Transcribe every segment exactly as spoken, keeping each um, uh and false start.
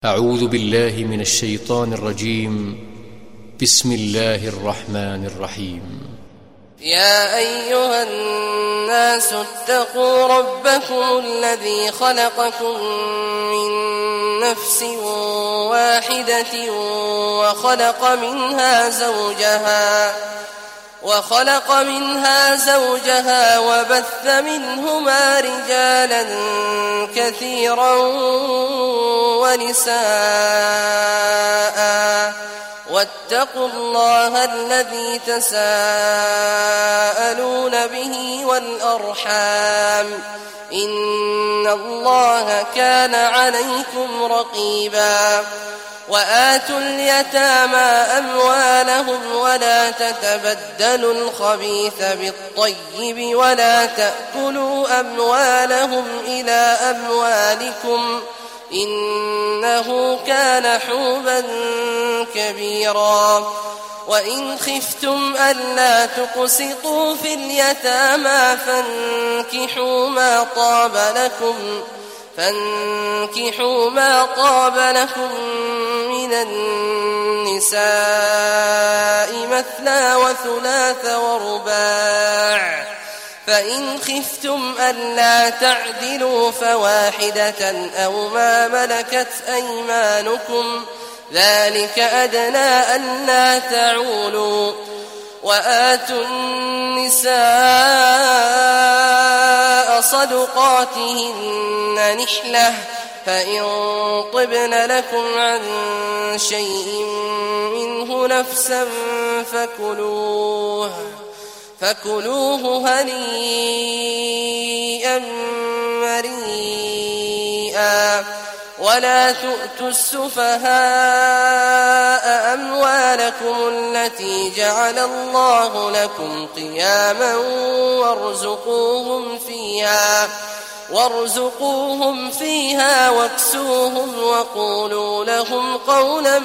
أعوذ بالله من الشيطان الرجيم. بسم الله الرحمن الرحيم. يا أيها الناس اتقوا ربكم الذي خلقكم من نفس واحدة وخلق منها زوجها وخلق منها زوجها وبث منهما رجالا كثيرا ونساء، واتقوا الله الذي تساءلون به والأرحام، إن الله كان عليكم رقيبا. وآتوا اليتامى أموالهم ولا تتبدلوا الخبيث بالطيب ولا تأكلوا أموالهم إلى أموالكم إنه كان حوبا كبيرا. وإن خفتم ألا تقسطوا في اليتامى فانكحوا ما طاب لكم فانكحوا ما طاب لكم من النساء مثنى وثلاث ورباع، فإن خفتم ألا تعدلوا فواحدة أو ما ملكت أيمانكم ذلك أدنى ألا تعولوا. وآتوا النساء صدقاتهن نحلة، فإن طبن لكم عن شيء منه نفسا فكلوه فكلوه هنيئا مريئا. ولا تؤتوا السفهاء أموالكم التي جعل الله لكم قياما وارزقوهم فيها وارزقوهم فيها واكسوهم وقولوا لهم قولا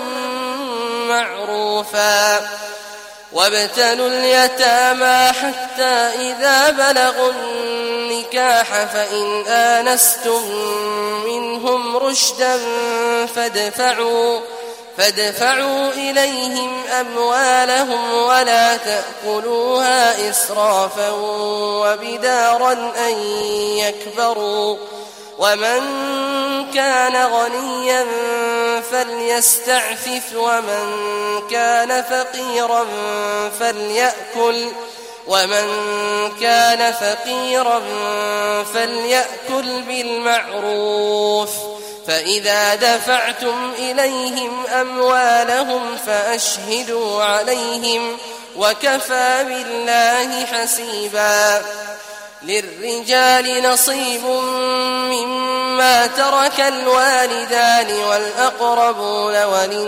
معروفا. وابتلوا اليتامى حتى إذا بلغوا النكاح فإن آنستم منهم رشدا فادفعوا, فادفعوا إليهم أموالهم ولا تأكلوها إسرافا وبدارا أن يكبروا. ومن كان غنيا فليستعفف ومن كان فقيرا فليأكل ومن كان فقيرا فليأكل بالمعروف. فإذا دفعتم إليهم أموالهم فأشهدوا عليهم وكفى بالله حسيبا. للرجال نصيب مما ترك الوالدان والأقربون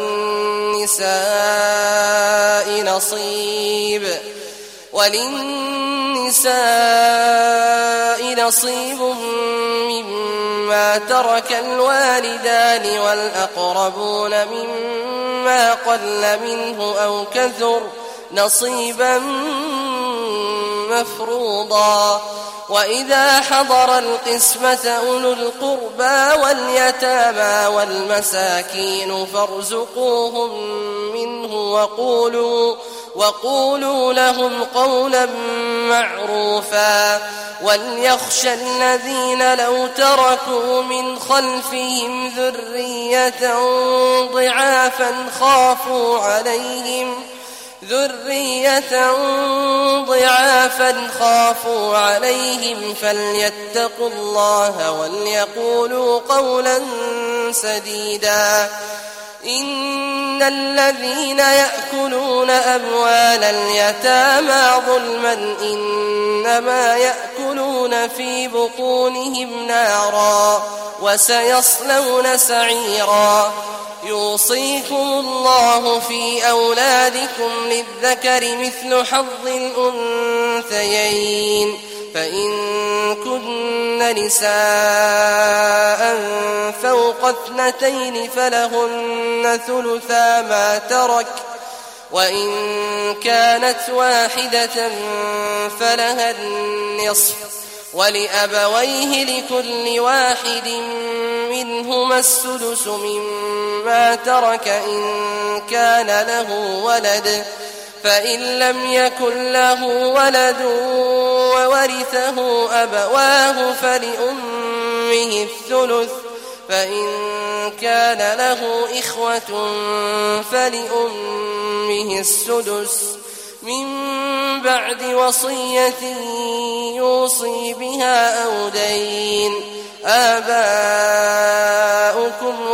وللنساء نصيب وللنساء نصيب مما ترك الوالدان والأقربون مما قل منه أو كثر نصيبا مفروضا. وإذا حضر القسمة أولو القربى واليتامى والمساكين فارزقوهم منه وقولوا, وقولوا لهم قولا معروفا. وليخشى الذين لو تركوا من خلفهم ذرية ضعافا خافوا عليهم ذرية ضعافا خافوا عليهم فليتقوا الله وليقولوا قولا سديدا. إن الذين يأكلون أموال اليتامى ظلما إنما يأكلون في بطونهم نارا وسيصلون سعيرا. يوصيكم الله في أولادكم للذكر مثل حظ الأنثيين، فإن كن نساء فوق اثنتين فلهن ثلثا ما ترك، وإن كانت واحدة فلها النصف، ولأبويه لكل واحد منهما السدس مما ترك إن كان له ولد فإن لم يكن له ولد وورثه أبواه فلأمه الثلث فإن كان له إخوة فلأمه السدس من بعد وصية يوصي بها أو دين. آباؤكم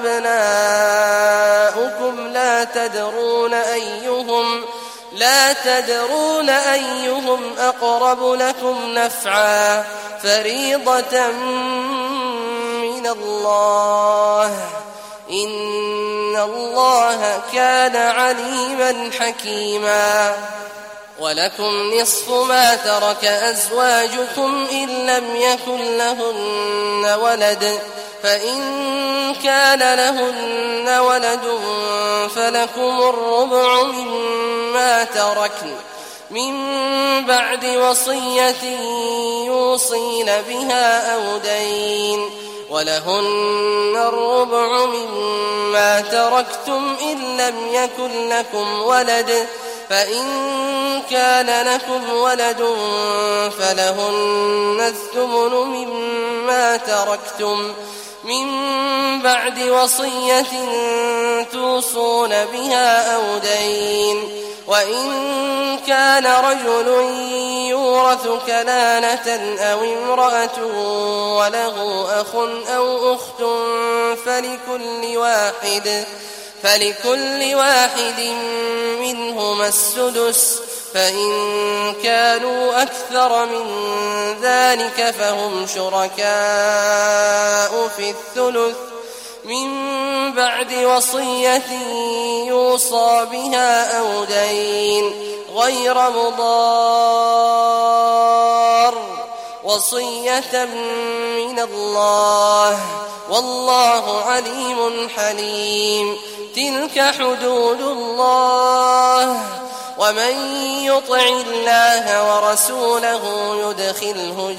وأبناؤكم لا تدرون أيهم لا تدرون أيهم أقرب لكم نفعا فريضة من الله إن الله كان عليما حكيما. ولكم نصف ما ترك أزواجكم إن لم يكن لهن ولد فإن كان لهن ولد فلكم الربع مما تركن من بعد وصية يوصين بها أو دين. ولهن الربع مما تركتم إن لم يكن لكم ولد فإن كان لكم ولد فلهن الثمن مما تركتم من بعد وصية توصون بها أو دين. وإن كان رجل يورث كلالة أو امرأة وله أخ أو أخت فلكل واحد فلكل واحد منهما السدس فإن كانوا أكثر من ذلك فهم شركاء في الثلث من بعد وصية يوصى بها أو دين غير مضار وصية من الله والله عليم حليم. تلك حدود الله ومن يطع الله ورسوله يدخله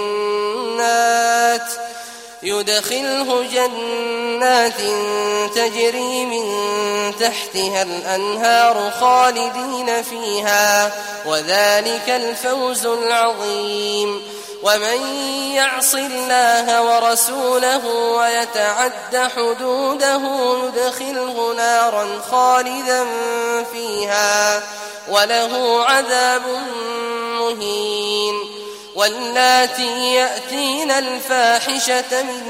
جنات يدخله جنات تجري من تحتها الأنهار خالدين فيها وذلك الفوز العظيم. ومن يعص الله ورسوله ويتعد حدوده يدخله نارا خالدا فيها وله عذاب مهين. واللاتي يأتين الفاحشة من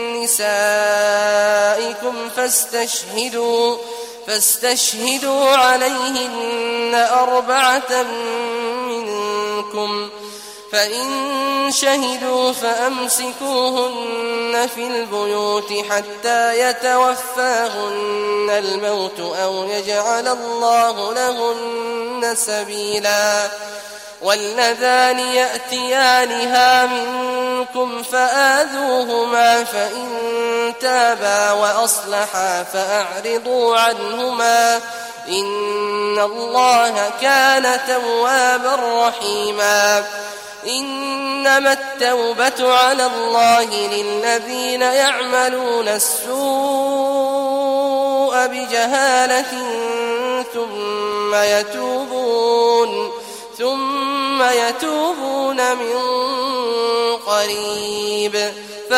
نسائكم فاستشهدوا فاستشهدوا عليهن أربعة منكم فإن شهدوا فأمسكوهن في البيوت حتى يتوفاهن الموت أو يجعل الله لهن سبيلا. واللذان يأتيانها منكم فآذوهما فإن تابا وأصلحا فأعرضوا عنهما إن الله كان توابا رحيما. إنما التوبة على الله للذين يعملون السوء بجهالة ثم يتوبون ثم يتوبون من قريب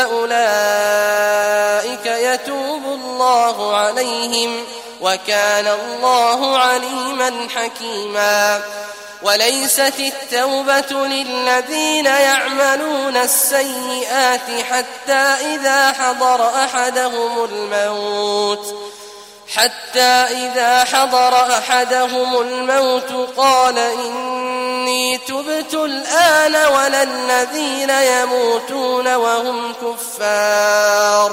فأولئك يتوب الله عليهم وكان الله عليما حكيما. وليست التوبة للذين يعملون السيئات حتى إذا حضر أحدهم الموت حتى إذا حضر أحدهم الموت قال إني تبت الآن ولا الذين يموتون وهم كفار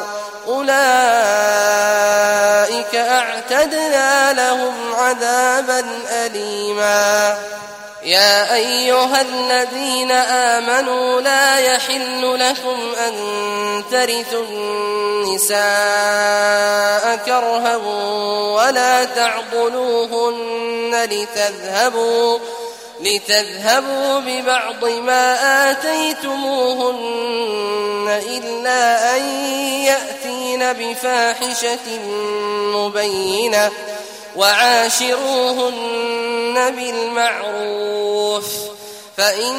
أولئك أعتدنا لهم عذابا أليما. يا أيها الذين آمنوا لا يحل لكم أن ترثوا النساء كرها ولا تعضلوهن لتذهبوا لتذهبوا ببعض ما آتيتموهن إلا أن يأتين بفاحشة مبينة وعاشروهن بالمعروف فإن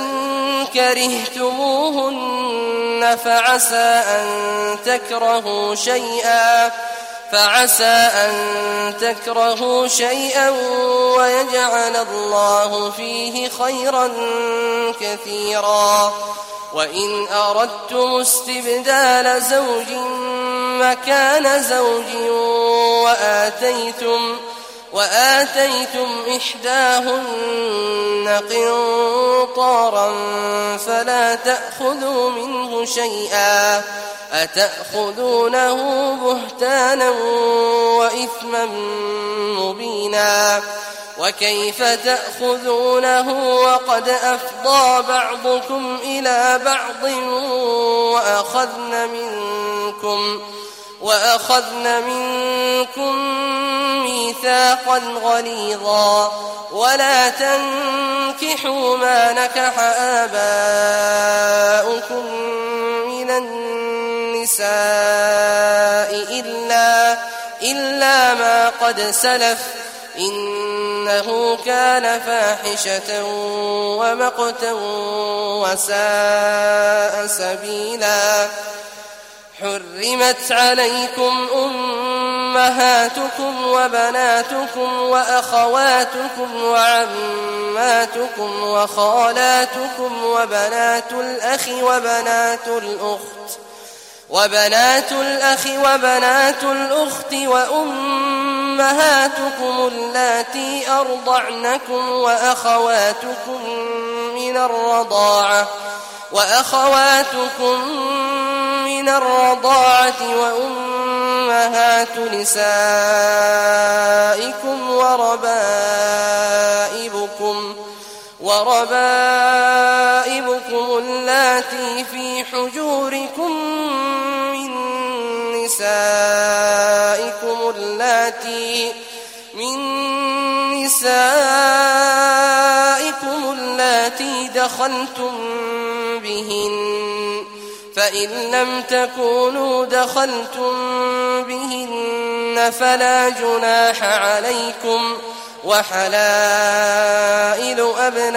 كرهتموهن فعسى أن تكرهوا شيئا فعسى أن تكرهوا شيئا ويجعل الله فيه خيرا كثيرا وإن أردتم استبدال زوج مكان زوج وآتيتم وآتيتم إحداهن قنطارا فلا تأخذوا منه شيئا أتأخذونه بهتانا وإثما مبينا وكيف تأخذونه وقد أفضى بعضكم إلى بعض وأخذن منكم وأخذن منكم ميثاقا غليظا ولا تنكحوا ما نكح آباؤكم من النساء إلا, إلا ما قد سلف إنه كان فاحشة ومقتا وساء سبيلا حرمت عليكم أمهاتكم وبناتكم وأخواتكم وعماتكم وخالاتكم وبنات الأخ وبنات الأخت وبنات الأخ وبنات الأخت وأمهاتكم اللاتي أرضعنكم وأخواتكم من الرضاعة وأخواتكم من الرضاعة وأمهات نسائكم وربائبكم وربائبكم اللاتي في حجوركم من نسائكم اللاتي من نسائكم اللاتي دخلتم بهن فإن لم تكونوا دخلتم بهن فلا جناح عليكم وحلائل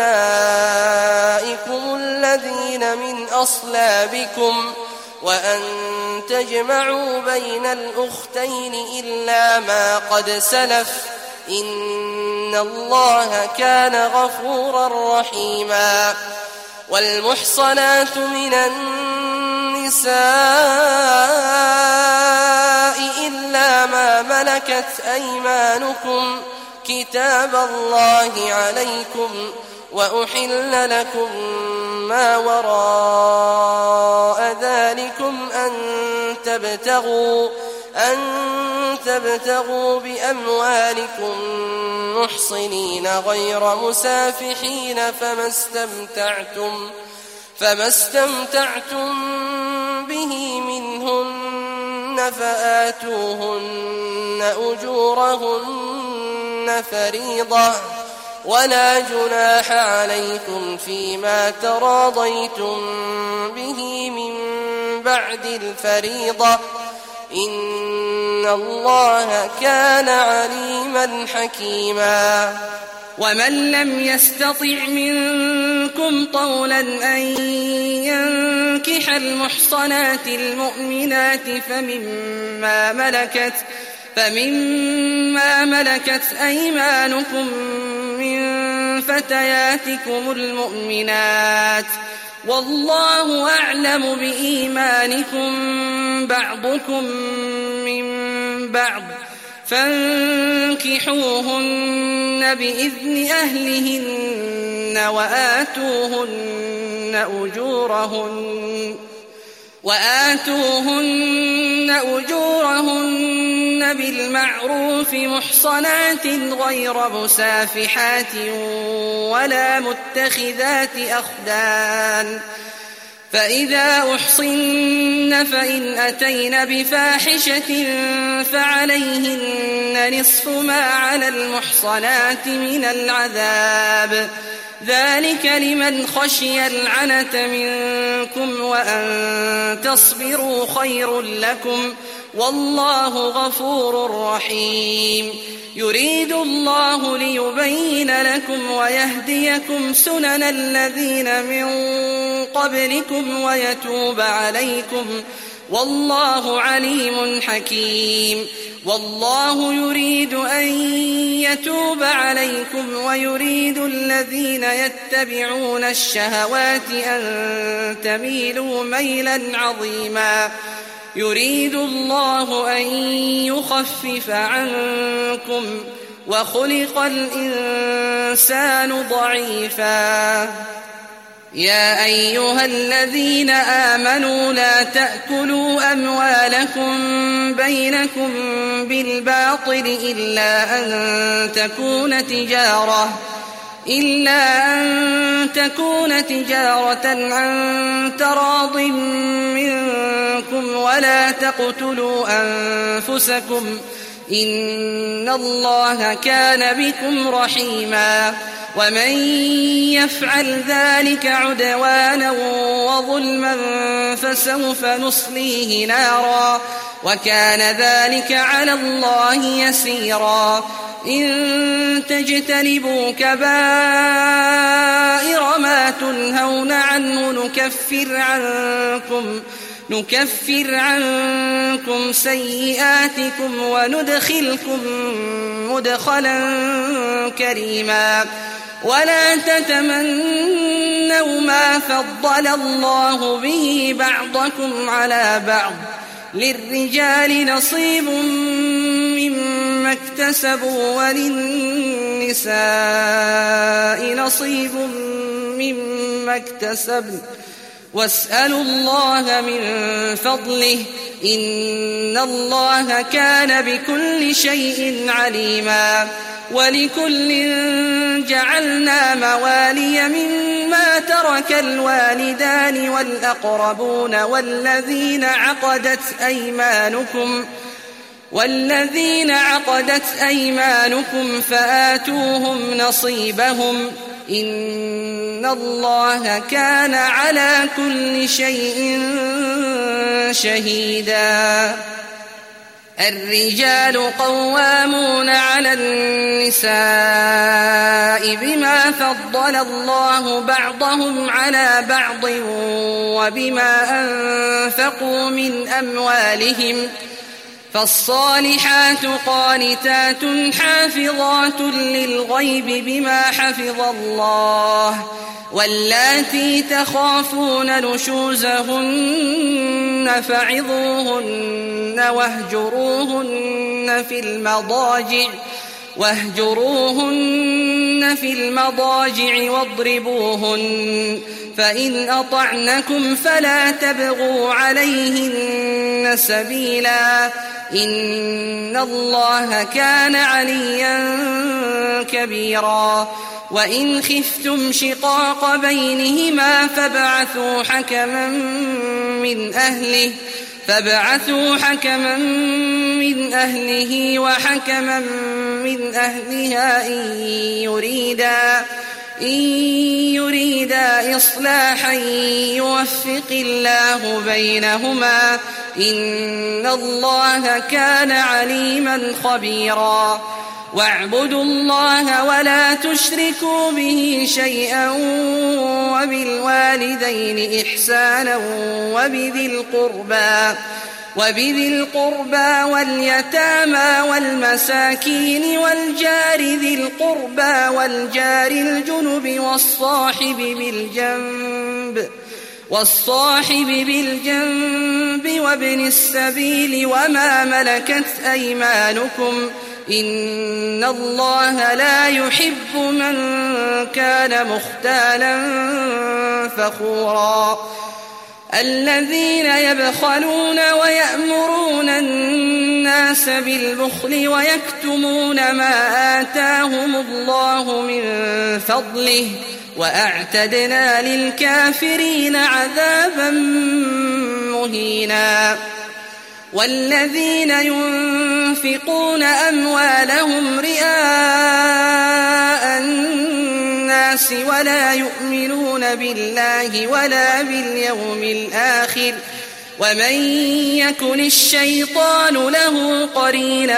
أبنائكم الذين من أصلابكم وأن تجمعوا بين الأختين إلا ما قد سلف إن الله كان غفورا رحيما والمحصنات من النساء إلا ما ملكت أيمانكم كتاب الله عليكم وأحل لكم ما وراء ذلكم أن تبتغوا أن تبتغوا بأموالكم محصنين غير مسافحين فما استمتعتم فما استمتعتم به منهن فآتوهن أجورهن فريضة ولا جناح عليكم فيما تراضيتم به من بعد الفريضة إن الله كان عليما حكيما ومن لم يستطع منكم طولا أن ينكح المحصنات المؤمنات فمما ملكت فمما ملكت أيمانكم من فتياتكم المؤمنات والله أعلم بإيمانكم بعضكم من بعض فانكحوهن بإذن أهلهن وآتوهن أجورهن وآتوهن أجورهن بالمعروف محصنات غير مسافحات ولا متخذات أخدان فإذا أحصن فإن أتين بفاحشة فعليهن نصف ما على المحصنات من العذاب ذلك لمن خشي العنة منكم وأن تصبروا خير لكم والله غفور رحيم يريد الله ليبين لكم ويهديكم سنن الذين من قبلكم ويتوب عليكم والله عليم حكيم والله يريد أن يتوب عليكم ويريد الذين يتبعون الشهوات أن تميلوا ميلا عظيما يريد الله أن يخفف عنكم وخلق الإنسان ضعيفا يا أيها الذين آمنوا لا تأكلوا أموالكم بينكم بالباطل إلا أن تكون تجارة إلا أن تكون تجارة عن تراض منكم ولا تقتلوا أنفسكم إن الله كان بكم رحيما ومن يفعل ذلك عدوانا وظلما فسوف نصليه نارا وكان ذلك على الله يسيرا إن تجتنبوا كبائر ما تنهون عنه نكفر عنكم نكفر عنكم سيئاتكم وندخلكم مدخلا كريما ولا تتمنوا ما فضل الله به بعضكم على بعض للرجال نصيب مما اكتسبوا وللنساء نصيب مما اكتسبن واسألوا الله من فضله إن الله كان بكل شيء عليما ولكل جعلنا موالي مما ترك الوالدان والأقربون والذين عقدت أيمانكم والذين عقدت أيمانكم فآتوهم نصيبهم إن الله كان على كل شيء شهيدا الرجال قوامون على النساء بما فضل الله بعضهم على بعض وبما أنفقوا من أموالهم فالصالحات قانتات حافظات للغيب بما حفظ الله واللاتي تخافون نشوزهن فعظوهن واهجروهن في المضاجع واهجروهن في المضاجع واضربوهن فإن أطعنكم فلا تبغوا عليهن سبيلا إن الله كان عليا كبيرا وإن خفتم شقاق بينهما فابعثوا حكما من أهله فابعثوا حكما من أهله وحكما من أهلها إن يريدا إن يريدا إصلاحا يوفق الله بينهما إن الله كان عليما خبيرا واعبدوا الله ولا تشركوا به شيئا وبالوالدين إحسانا وبذي القربى وبذي القربى واليتامى والمساكين والجار ذي القربى والجار الجنب والصاحب بالجنب والصاحب بالجنب وابن السبيل وما ملكت أيمانكم إن الله لا يحب من كان مختالا فخورا الذين يبخلون ويأمرون الناس بالبخل ويكتمون ما آتاهم الله من فضله وأعتدنا للكافرين عذابا مهينا والذين ينفقون أموالهم رئاء الناس ولا يؤمنون بالله ولا باليوم الآخر ومن يكن الشيطان له قرينا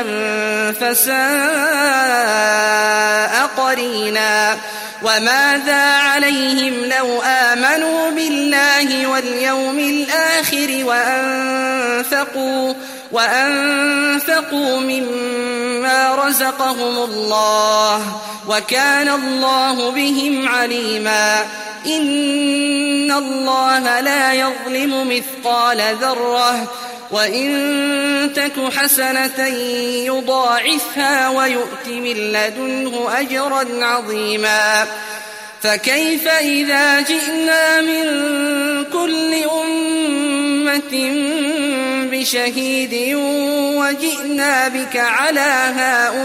فساء قرينا وماذا عليهم لو آمنوا بالله واليوم الآخر وأنفقوا, وأنفقوا مما رزقهم الله وكان الله بهم عليما إن الله لا يظلم مثقال ذرة وإن تك حسنة يضاعفها ويؤت من لدنه أجرا عظيما فكيف إذا جئنا من كل أمة بشهيد وجئنا بك على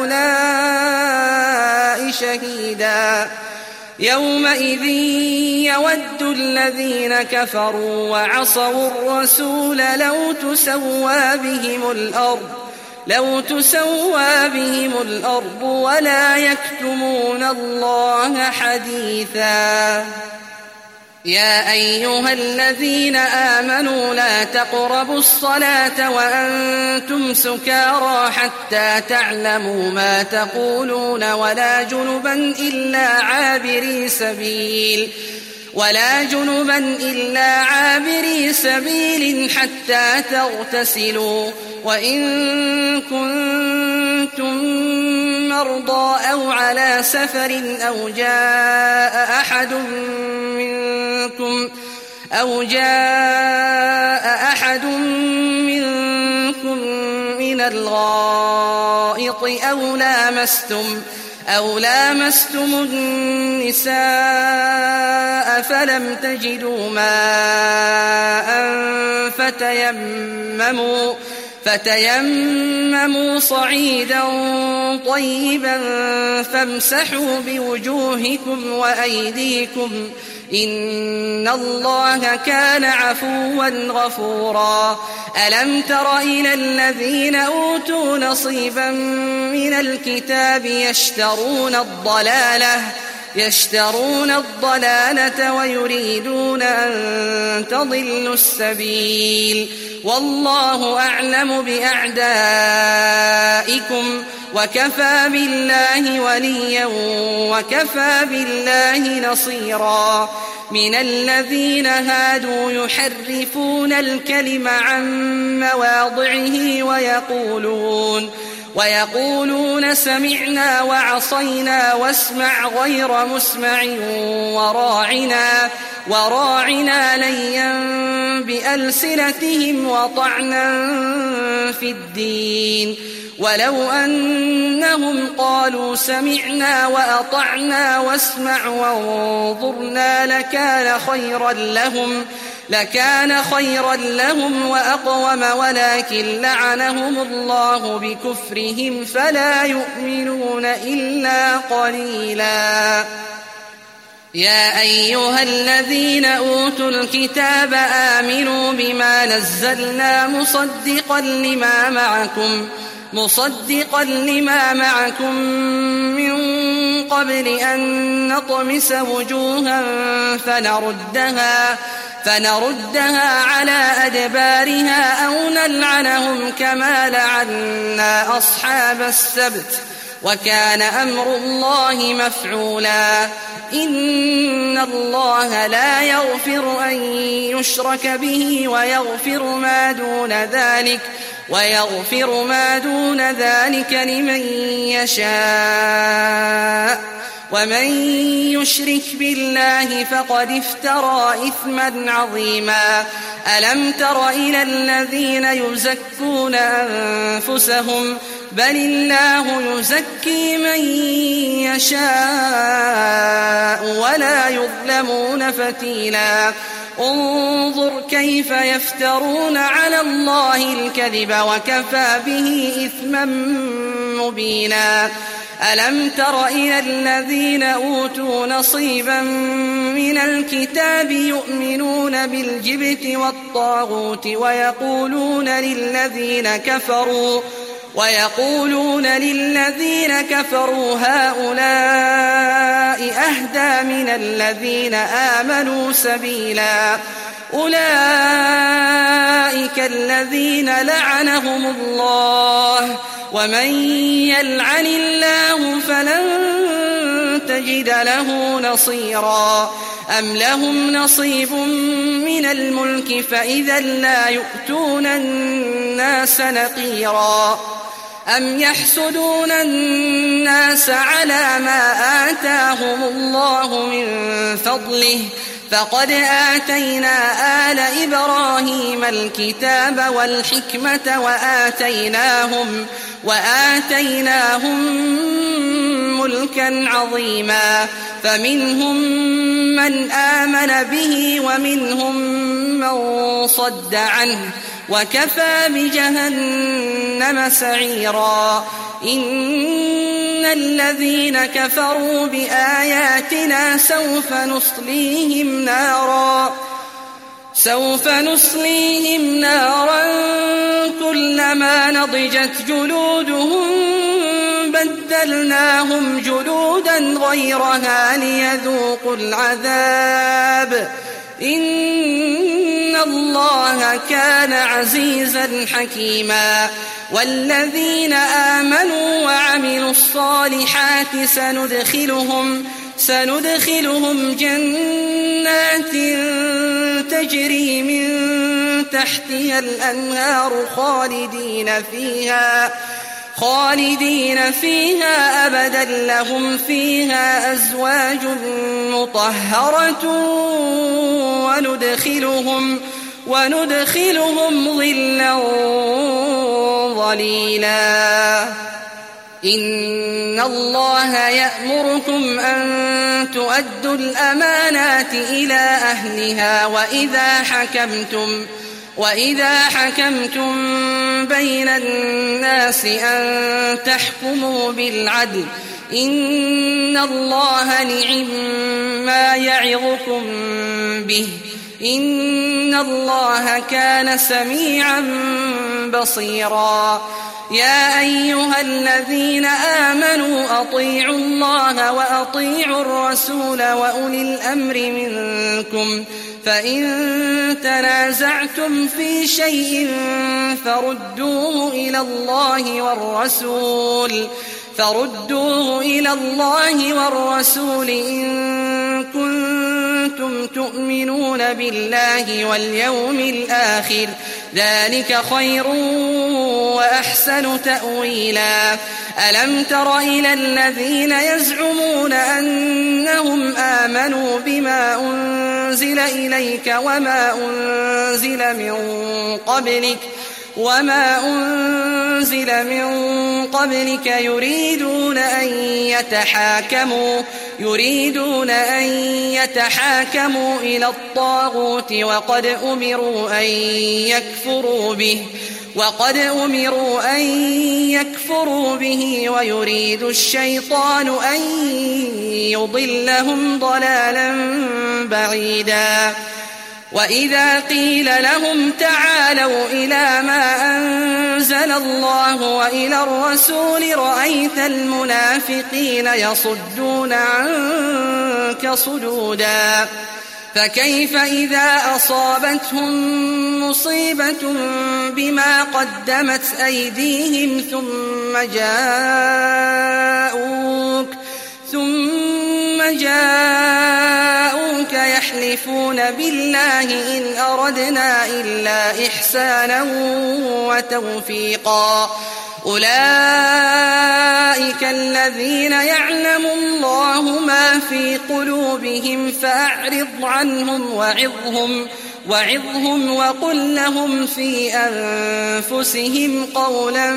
هؤلاء شهيدا يومئذ يود الذين كفروا وعصوا الرسول لو تسوى بهم الأرض لو تسوى بهم الأرض ولا يكتمون الله حديثا يا أيها الذين آمنوا لا تقربوا الصلاة وأنتم سكارى حتى تعلموا ما تقولون ولا جنبا إلا عابري سبيل ولا جنبا إلا عابري سبيل حتى تغتسلوا وإن كنتم مرضى أو على سفر أو جاء أحد منكم أو جاء أحد منكم من الغائط أو لامستم أو لامستم النساء فلم تجدوا ماء فتيمموا فتيمموا صعيدا طيبا فامسحوا بوجوهكم وأيديكم إن الله كان عفوا غفورا ألم تر إلى الذين أوتوا نصيبا من الكتاب يشترون الضلالة يشترون الضلالة ويريدون أن تضلوا السبيل والله أعلم بأعدائكم وكفى بالله وليا وكفى بالله نصيرا من الذين هادوا يحرفون الكلم عن مواضعه ويقولون ويقولون سمعنا وعصينا واسمع غير مسمع وراعنا وراعنا ليا بألسنتهم وطعنا في الدين ولو أنهم قالوا سمعنا وأطعنا واسمع وانظرنا لكان خيرا لهم لكان خيرا لهم وأقوم ولكن لعنهم الله بكفرهم فلا يؤمنون إلا قليلا يا أيها الذين أوتوا الكتاب آمنوا بما نزلنا مصدقا لما معكم مصدقا لما معكم من قبل أن نطمس وجوها فنردها فنردها على أدبارها أو نلعنهم كما لعنا أصحاب السبت وكان أمر الله مفعولا إن الله لا يغفر أن يشرك به ويغفر ما دون ذلك ويغفر ما دون ذلك لمن يشاء ومن يشرك بالله فقد افترى إثما عظيما ألم تر إلى الذين يزكون أنفسهم بل الله يزكي من يشاء ولا يظلمون فتيلا انظر كيف يفترون على الله الكذب وكفى به إثما مبينا ألم تر إلى الذين أوتوا نصيبا من الكتاب يؤمنون بالجبت والطاغوت ويقولون للذين كفروا ويقولون للذين كفروا هؤلاء أهدى من الذين آمنوا سبيلا أولئك الذين لعنهم الله ومن يلعن الله فلن تجد له نصيرا أم لهم نصيب من الملك فإذا لا يؤتون الناس نقيرا أم يحسدون الناس على ما آتاهم الله من فضله فقد آتينا آل إبراهيم الكتاب والحكمة وآتيناهم, وآتيناهم ملكا عظيما فمنهم من آمن به ومنهم من صد عنه وكفى بجهنم سعيرا إن الذين كفروا بآياتنا سوف نصليهم نارا سوف نصليهم نارا كلما نضجت جلودهم بدلناهم جلودا غيرها ليذوقوا العذاب إن الله كان عزيزا حكيما والذين آمنوا وعملوا الصالحات سندخلهم سندخلهم جنات تجري من تحتها الأنهار خالدين فيها خالدين فيها أبدا لهم فيها أزواج مطهرة وندخلهم وندخلهم ظلا ظليلا إن الله يأمركم أن تؤدوا الأمانات إلى أهلها وإذا حكمتم وإذا حكمتم بين الناس أن تحكموا بالعدل إن الله نعم ما يعظكم به إن الله كان سميعا بصيرا يا أيها الذين آمنوا أطيعوا الله وأطيعوا الرسول وأولي الأمر منكم فإن تنازعتم في شيء فردوه إلى الله والرسول فردوه إلى الله والرسول إن كنتم تؤمنون بالله واليوم الآخر ذلك خير وأحسن تأويلا ألم تر إلى الذين يزعمون أنهم آمنوا بما أنزل إليك وما أنزل من قبلك وما أنزل من قبلك يريدون أن يتحاكموا يريدون أن يتحاكموا إلى الطاغوت وقد أمروا أن يكفروا به وقد أمروا أن يكفروا به ويريد الشيطان أن يضلهم ضلالا بعيدا وإذا قيل لهم تعالوا إلى ما أنزل الله وإلى الرسول رأيت المنافقين يصدون عنك صدودا فكيف إذا أصابتهم مصيبة بما قدمت أيديهم ثم جاءوك ثم جاءوك يحلفون بالله إن أردنا إلا إحسانا وتوفيقا أولئك الذين يعلم الله ما في قلوبهم فأعرض عنهم وعظهم وعظهم وقل لهم في أنفسهم قولا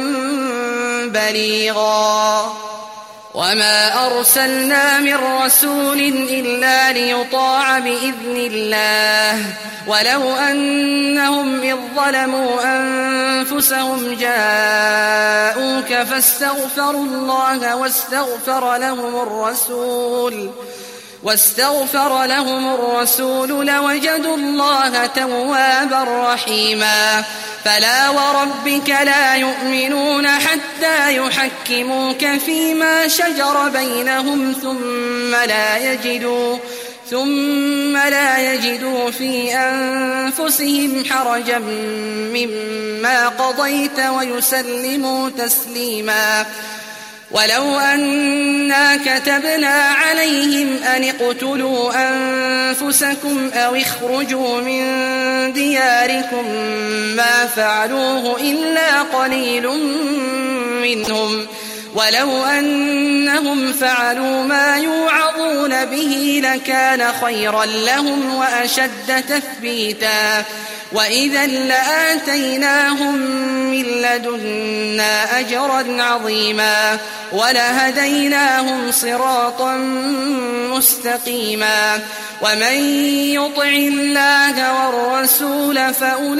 بليغا وما أرسلنا من رسول إلا ليطاع بإذن الله ولو أنهم إذ ظلموا أنفسهم جاءوك فاستغفروا الله واستغفر لهم الرسول واستغفر لهم الرسول لوجدوا الله توابا رحيما فلا وربك لا يؤمنون حتى يحكموك فيما شجر بينهم ثم لا يجدوا ثم لا يجدوا في أنفسهم حرجا مما قضيت ويسلموا تسليما. ولو أنا كتبنا عليهم أن اقتلوا أنفسكم أو اخرجوا من دياركم ما فعلوه إلا قليل منهم ولو أنهم فعلوا ما يوعظون به لكان خيرا لهم وأشد تثبيتا وإذا لآتيناهم من لدنا أجرا عظيما ولهديناهم صراطا مستقيما. ومن يطع الله والرسول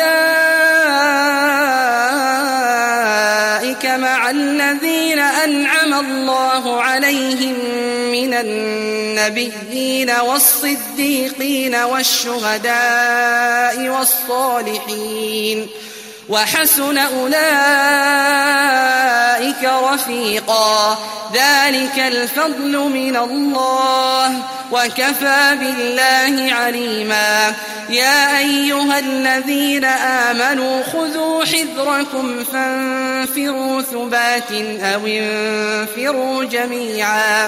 فأولئك مع الذين أنعم الله عليهم من النبيين والصديقين والشهداء والصالحين وحسن أولئك رفيقا. ذلك الفضل من الله وكفى بالله عليما. يا أيها الذين آمنوا خذوا حذركم فانفروا ثبات أو انفروا جميعا.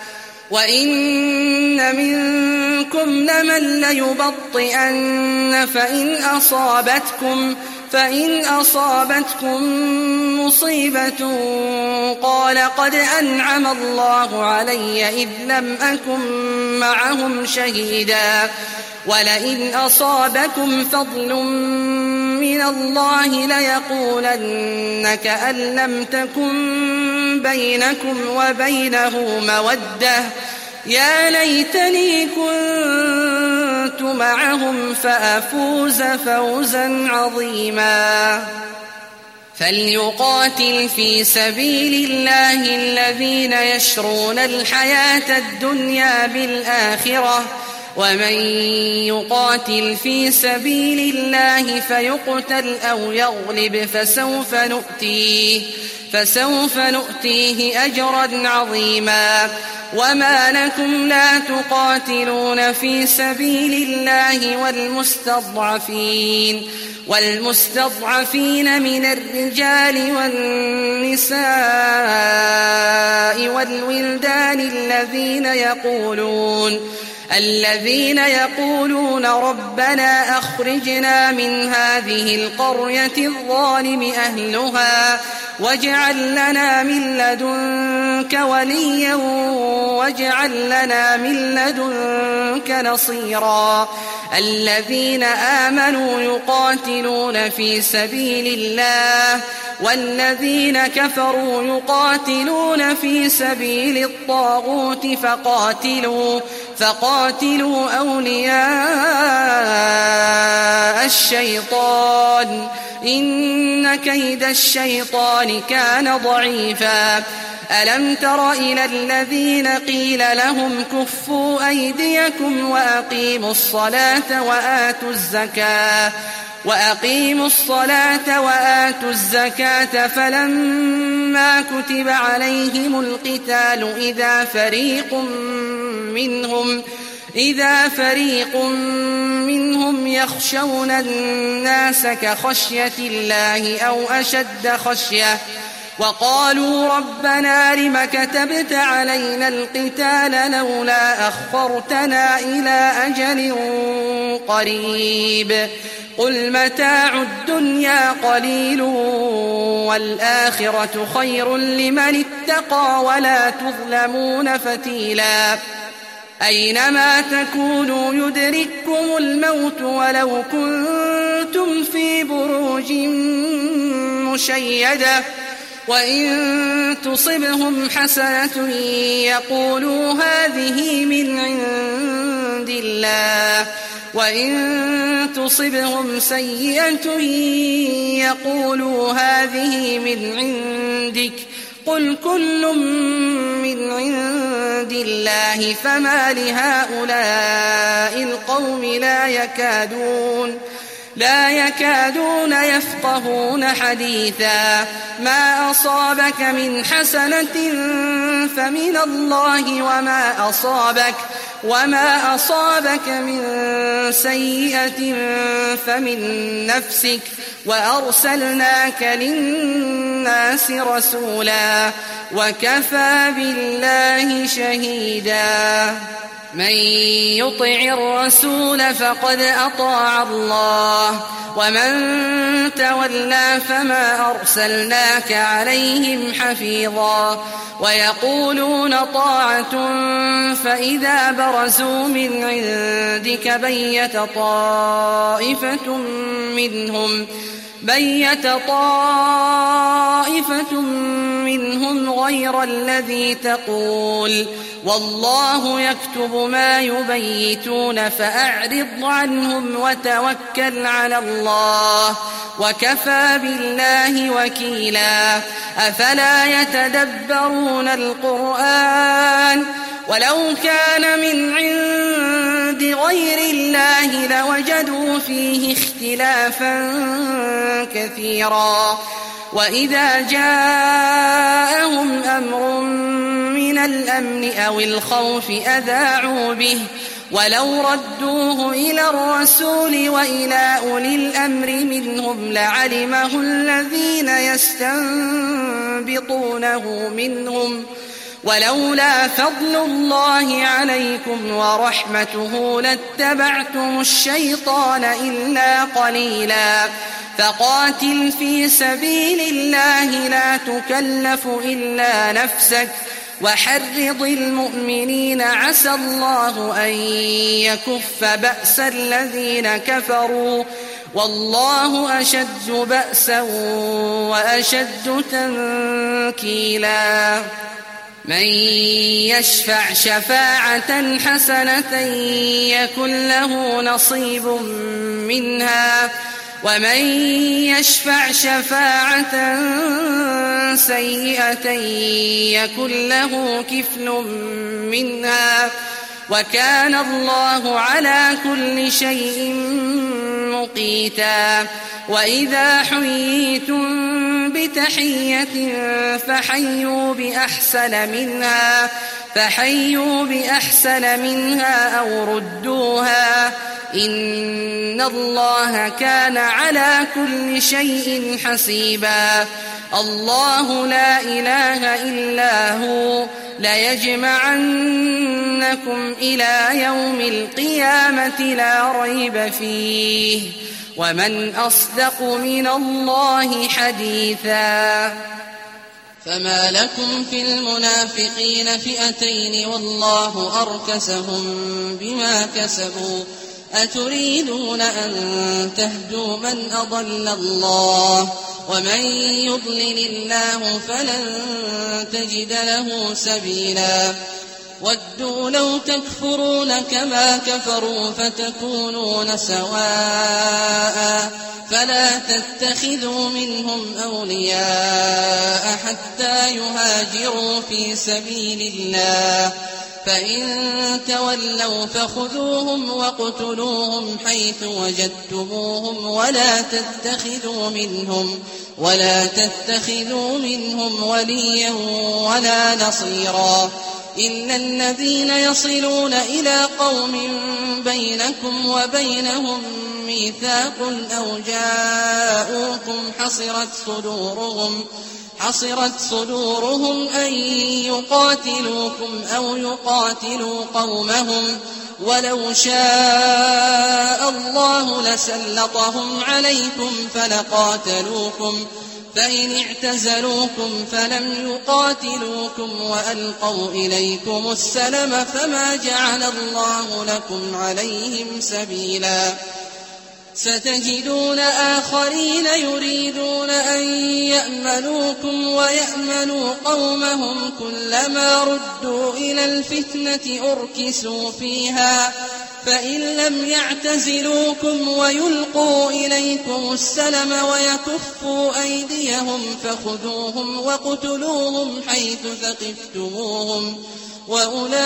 وإن منكم لمن ليبطئن فإن أصابتكم فإن أصابتكم مصيبة قال قد أنعم الله علي إذ لم أكن معهم شهيدا ولئن أصابكم فضل من الله ليقولن كأن لم تكن بينكم وبينه مودة يا ليتني كنت معهم فأفوز فوزا عظيما. فليقاتل في سبيل الله الذين يشرون الحياة الدنيا بالآخرة ومن يقاتل في سبيل الله فيقتل أو يغلب فسوف نؤتيه فسوف نؤتيه أجرا عظيما. وما لكم لا تقاتلون في سبيل الله والمستضعفين والمستضعفين من الرجال والنساء والولدان الذين يقولون الذين يقولون ربنا أخرجنا من هذه القرية الظالم أهلها واجعل لنا من لدنك وليا واجعل لنا من لدنك نصيرا. الذين آمنوا يقاتلون في سبيل الله والذين كفروا يقاتلون في سبيل الطاغوت فقاتلوا فقاتلوا أولياء الشيطان إن كيد الشيطان كان ضعيفا. ألم تر إلى الذين قيل لهم كفوا أيديكم وأقيموا الصلاة وآتوا الزكاة وأقيموا الصلاة وآتوا الزكاة فلما كتب عليهم القتال إذا فريق منهم إذا فريق منهم يخشون الناس كخشية الله أو أشد خشية وقالوا ربنا لم كتبت علينا القتال لولا أخرتنا إلى أجل قريب قل متاع الدنيا قليل والآخرة خير لمن اتقى ولا تظلمون فتيلا. أينما تكونوا يدرككم الموت ولو كنتم في بروج مشيدة وإن تصبهم حسنة يقولوا هذه من عند الله وإن تصبهم سيئة يقولوا هذه من عندك قل كل من عند الله فما لهؤلاء القوم لا يكادون لا يكادون يفقهون حديثا. ما أصابك من حسنة فمن الله وما أصابك وما أصابك من سيئة فمن نفسك وأرسلناك للناس رسولا وكفى بالله شهيدا. من يطع الرسول فقد أطاع الله ومن تولى فما أرسلناك عليهم حفيظا. ويقولون طاعة فإذا برزوا من عندك بيت طائفة منهم بيت طائفة منهم غير الذي تقول والله يكتب ما يبيتون فأعرض عنهم وتوكل على الله وكفى بالله وكيلا. أفلا يتدبرون القرآن ولو كان من عند غير الله لوجدوا فيه اختلافا كثيرا. وإذا جاءهم أمر من الأمن أو الخوف أذاعوا به ولو ردوه إلى الرسول وإلى أولي الأمر منهم لعلمه الذين يستنبطونه منهم ولولا فضل الله عليكم ورحمته لاتبعتم الشيطان إلا قليلا. فقاتل في سبيل الله لا تكلف إلا نفسك وحرض المؤمنين عسى الله أن يكف بأس الذين كفروا والله أشد بأسا وأشد تنكيلا. من يشفع شفاعة حسنة يكن له نصيب منها ومن يشفع شفاعة سيئة يكن له كفل منها وكان الله على كل شيء مقيتا. وإذا حييتم بتحية فحيوا بأحسن منها فحيوا بأحسن منها أو ردوها إن الله كان على كل شيء حسيبا. الله لا إله إلا هو ليجمعنكم إلى يوم القيامة لا ريب فيه ومن أصدق من الله حديثا. فما لكم في المنافقين فئتين والله أركسهم بما كسبوا أتريدون أن تهدوا من أضل الله ومن يضلل الله فلن تجد له سبيلا. ودوا لو تكفرون كما كفروا فتكونون سواء فلا تتخذوا منهم أولياء حتى يهاجروا في سبيل الله فإن تولوا فخذوهم واقتلوهم حيث وجدتموهم ولا تتخذوا منهم ولا تتخذوا منهم وليا ولا نصيرا إلا الذين يصلون إلى قوم بينكم وبينهم ميثاق أو جاءوكم حصرت صدورهم حصرت صدورهم أن يقاتلوكم أو يقاتلوا قومهم ولو شاء الله لسلطهم عليكم فلقاتلوكم فإن اعتزلوكم فلم يقاتلوكم وألقوا إليكم السلم فما جعل الله لكم عليهم سبيلا. ستجدون آخرين يريدون أن يأمنوكم ويأمنوا قومهم كلما ردوا إلى الفتنة أركسوا فيها فإن لم يعتزلوكم ويلقوا إليكم السلم ويكفوا أيديهم فخذوهم وقتلوهم حيث ثقفتموهم وأولئكم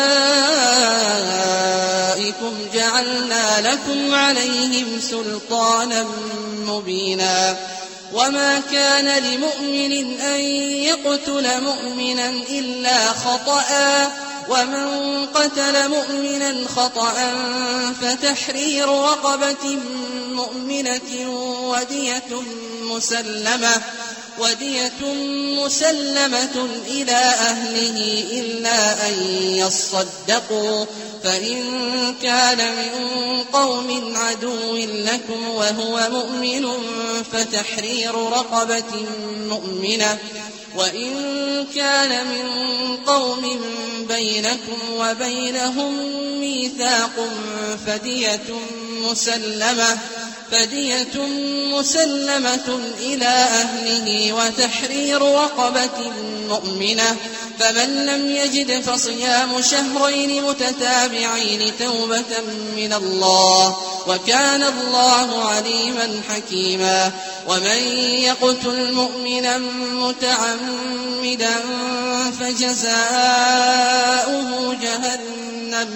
جعلنا لكم عليهم سلطانا مبينا. وما كان لمؤمن أن يقتل مؤمنا إلا خطأ، ومن قتل مؤمنا خطأ فتحرير رقبة مؤمنة ودية مسلمة ودية مسلمة إلى أهله إلا أن يصدقوا، فإن كان من قوم عدو لكم وهو مؤمن فتحرير رقبة مؤمنة، وإن كان من قوم بينكم وبينهم ميثاق فدية مسلمة فدية مسلمة إلى أهله وتحرير رقبة مؤمنة، فمن لم يجد فصيام شهرين متتابعين توبة من الله، وكان الله عليما حكيما. ومن يقتل مؤمنا متعمدا فجزاؤه جهنم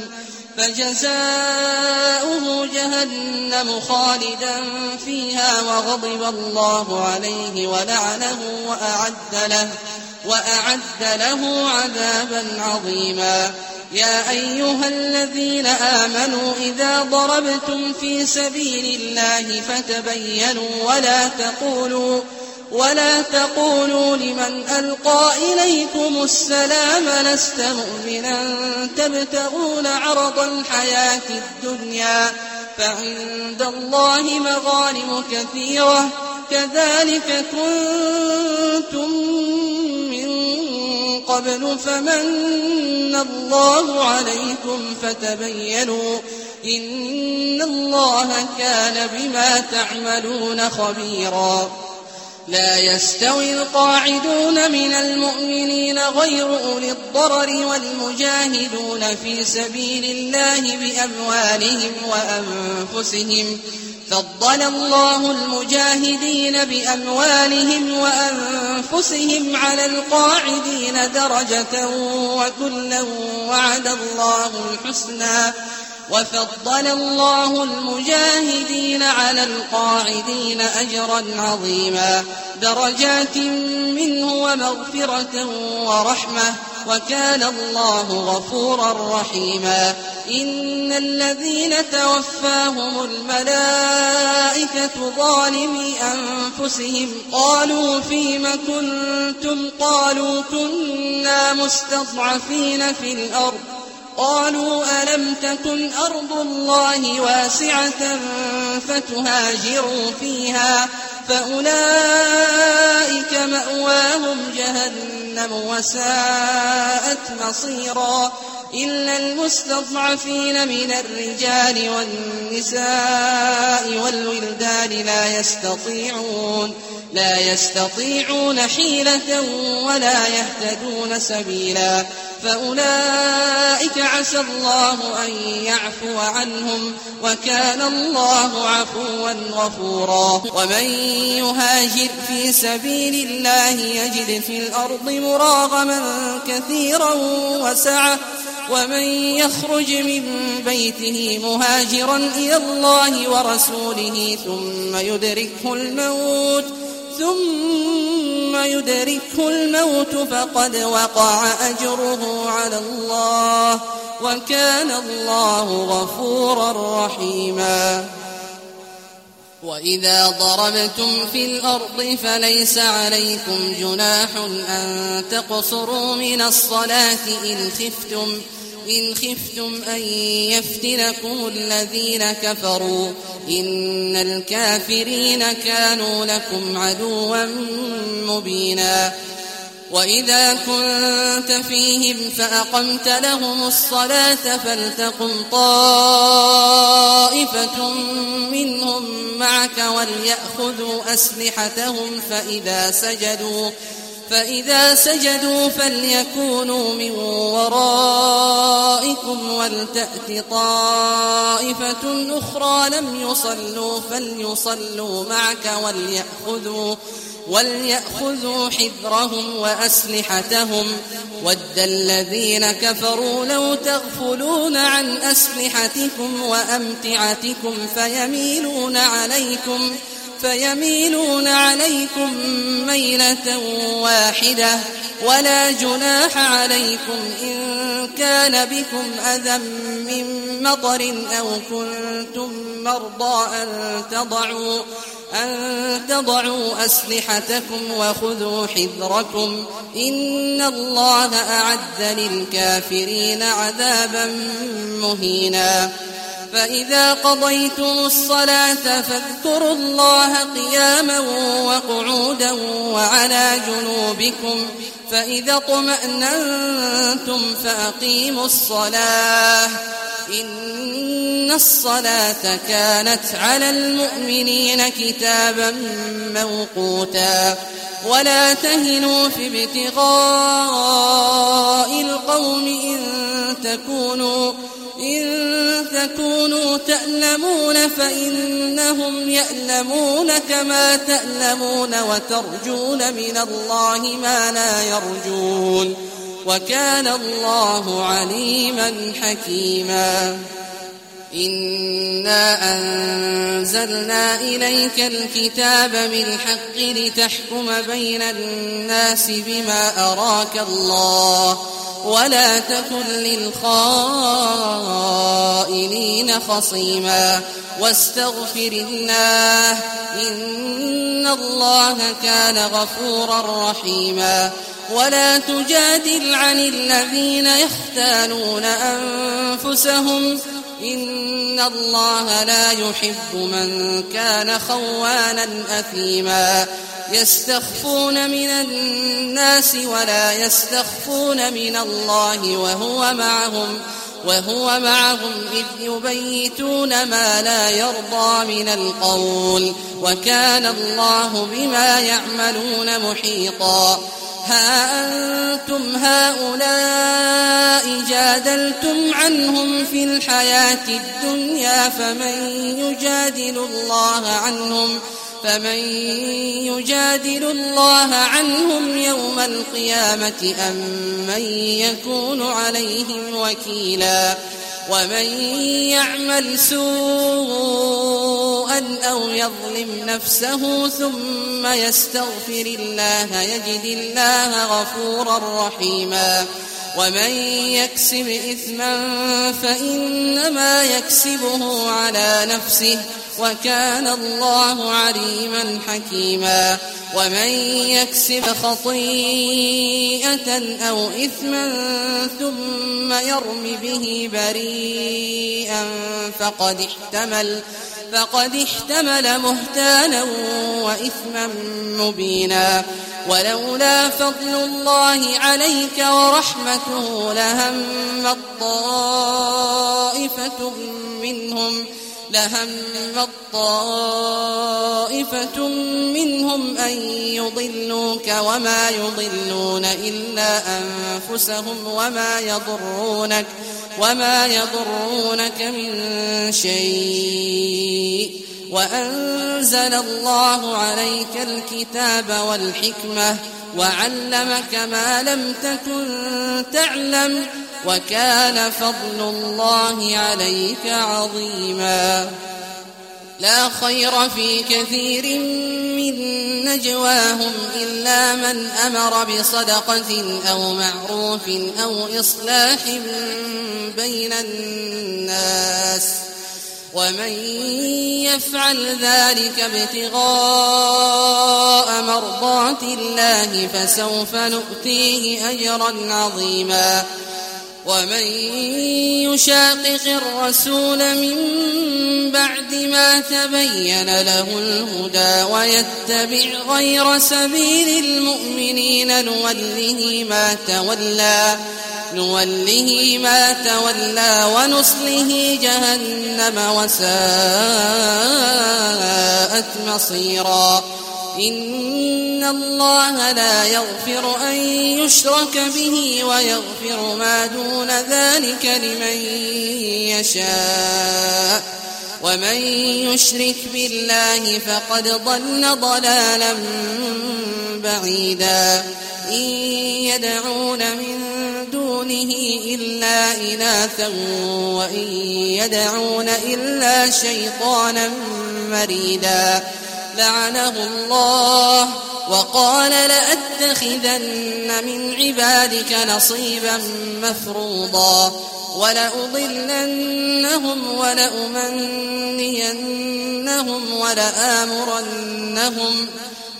فجزاؤه جهنم خالدا فيها وغضب الله عليه ولعنه وأعد له, وأعد له عذابا عظيما. يا أيها الذين آمنوا إذا ضربتم في سبيل الله فتبينوا ولا تقولوا ولا تقولوا لمن ألقى إليكم السلام لست مؤمنا تبتغون عرض الحياة الدنيا فعند الله مغانم كثيرة كذلك كنتم من قبل فمن الله عليكم فتبينوا إن الله كان بما تعملون خبيرا. لا يستوي القاعدون من المؤمنين غير أولي الضرر والمجاهدون في سبيل الله بأموالهم وأنفسهم، فضل الله المجاهدين بأموالهم وأنفسهم على القاعدين درجة وكلا وعد الله الحسنى وفضل الله المجاهدين على القاعدين أجرا عظيما درجات منه ومغفرة ورحمة وكان الله غفورا رحيما. إن الذين توفاهم الملائكة ظالمي أنفسهم قالوا فيم كنتم قالوا كنا مستضعفين في الأرض قالوا ألم تكن أرض الله واسعة فتهاجروا فيها فأولئك مأواهم جهنم وساءت مصيرا. إلا المستضعفين من الرجال والنساء والولدان لا يستطيعون لا يستطيعون حيلة ولا يهتدون سبيلا فأولئك عسى الله أن يعفو عنهم وكان الله عفوا غفورا. ومن يهاجر في سبيل الله يجد في الأرض مراغما كثيرا وسعة ومن يخرج من بيته مهاجرا إلى الله ورسوله ثم يدركه الموت ثم يدركه الموت فقد وقع أجره على الله وكان الله غفورا رحيما. وإذا ضربتم في الأرض فليس عليكم جناح أن تقصروا من الصلاة إن خفتم إن خفتم أن يفتنكم الذين كفروا إن الكافرين كانوا لكم عدوا مبينا. وإذا كنت فيهم فأقمت لهم الصلاة فلتقم طائفة منهم معك وليأخذوا أسلحتهم فإذا سجدوا فإذا سجدوا فليكونوا من ورائكم ولتأت طائفة أخرى لم يصلوا فليصلوا معك وليأخذوا, وليأخذوا حذرهم وأسلحتهم ود الذين كفروا لو تغفلون عن أسلحتكم وأمتعتكم فيميلون عليكم فيميلون عليكم ميلة واحدة ولا جناح عليكم إن كان بكم أذى من مطر أو كنتم مرضى أن تضعوا أن تضعوا أسلحتكم وخذوا حذركم إن الله أعد للكافرين عذابا مهينا. فإذا قضيتم الصلاة فاذكروا الله قياما وقعودا وعلى جنوبكم فإذا اطمأننتم فأقيموا الصلاة إن الصلاة كانت على المؤمنين كتابا موقوتا. ولا تهنوا في ابتغاء القوم إن تكونوا إن تكونوا تألمون فإنهم يألمون كما تألمون وترجون من الله ما لا يرجون وكان الله عليما حكيما. إنا أنزلنا إليك الكتاب بالحق لتحكم بين الناس بما أراك الله ولا تكن للخائنين خصيما واستغفر الله إن الله كان غفورا رحيما. ولا تجادل عن الذين يختانون أنفسهم إن الله لا يحب من كان خوانا أثيما. يستخفون من الناس ولا يستخفون من الله وهو معهم وهو معهم إذ يبيتون ما لا يرضى من القول وكان الله بما يعملون محيطا. ها أنتم هؤلاء جادلتم عنهم في الحياة الدنيا فمن يجادل الله عنهم فمن يجادل الله عنهم يوم القيامة أم من يكون عليهم وكيلا. ومن يعمل سوءا أو يظلم نفسه ثم يستغفر الله يجد الله غفورا رحيما. ومن يكسب إثما فإنما يكسبه على نفسه وكان الله عليما حكيما. ومن يكسب خطيئة أو إثما ثم يرم به بريئا فقد احتمل فقد احتمل بهتانا وإثما مبينا. ولولا فضل الله عليك ورحمته لهم طائفة منهم لهم طائفة منهم أن يضلوك وما يضلون إلا أنفسهم وما يضرونك وما يضرونك من شيء. وأنزل الله عليك الكتاب والحكمة وعلمك ما لم تكن تعلم وكان فضل الله عليك عظيما. لا خير في كثير من نجواهم إلا من أمر بصدقة أو معروف أو إصلاح بين الناس ومن يفعل ذلك ابتغاء مرضات الله فسوف نؤتيه أجرا عظيما. ومن يشاقق الرسول من بعد ما تبين له الهدى ويتبع غير سبيل المؤمنين نوله ما تولى نوله ما تولى ونصله جهنم وساءت مصيرا. إن الله لا يغفر أن يشرك به ويغفر ما دون ذلك لمن يشاء ومن يشرك بالله فقد ضل ضلالا بعيدا إن يدعون من دونه إلا إناثا وإن يدعون إلا شيطانا مريدا لعنه الله وقال لأتخذن من عبادك نصيبا مفروضا ولأضلنهم ولأمنينهم ولآمرنهم